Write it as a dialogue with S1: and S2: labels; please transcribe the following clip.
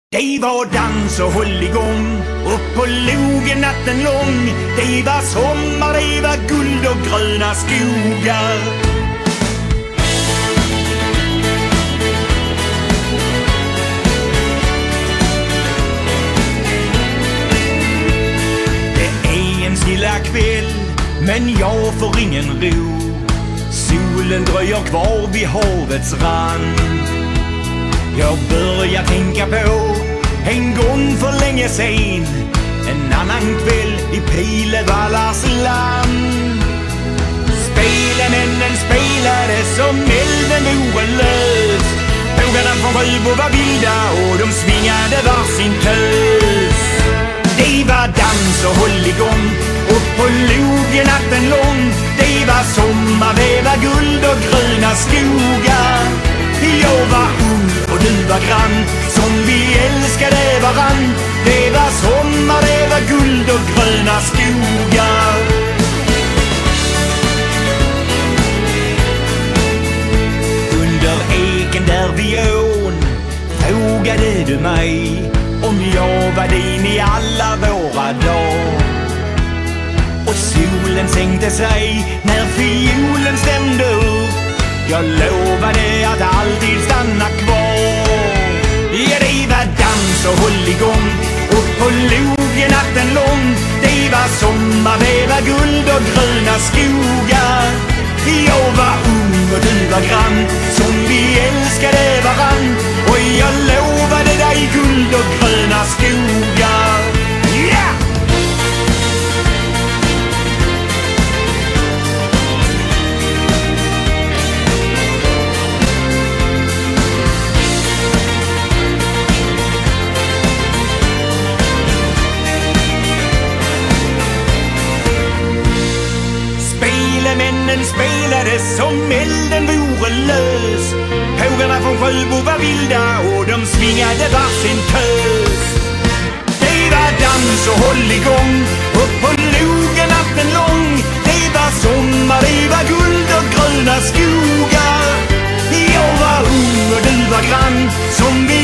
S1: Det var dans och håll igång, upp på logen natten lång. Det var sommar, det var guld och gröna skogar. Det är en stilla kväll, men jag får ingen ro. Solen dröjer kvar vid havets rand. Jag börjar tänka på en gång för länge sen, en annan kväll i Pilevallars land. Spelemännen spelade som elden vore lös. Bågarna från Sjöbo var vilda och de svingade varsin tös. Det var dans och håll igång, upp på logen natten lång. Det var sommar, det var guld och gröna skogar. Jag var ung och du var grann, som vi älskade varann. Det var sommar, det var guld och gröna skogar. Under eken där vid ån frågade du mig om jag var din i alla våra dagar. Och solen sänkte sig när fiolen stämde upp. Jag lovade att alltid stanna kvar. Ja, det var dans och håll igång, upp på logen natten lång. Det var sommar, det var guld och gröna skogar. Jag var ung och du var grann, som vi älskade varann. Och jag lovade dig guld och gröna skogar. Yeah! Männen spelade som elden vore lös. Bågarna från Sjöbo var vilda och de svingade varsin tös. Det var dans och håll igång, upp på logen natten lång. Det var sommar, det var guld och gröna skogar. Jag var ung och du var grann, som vi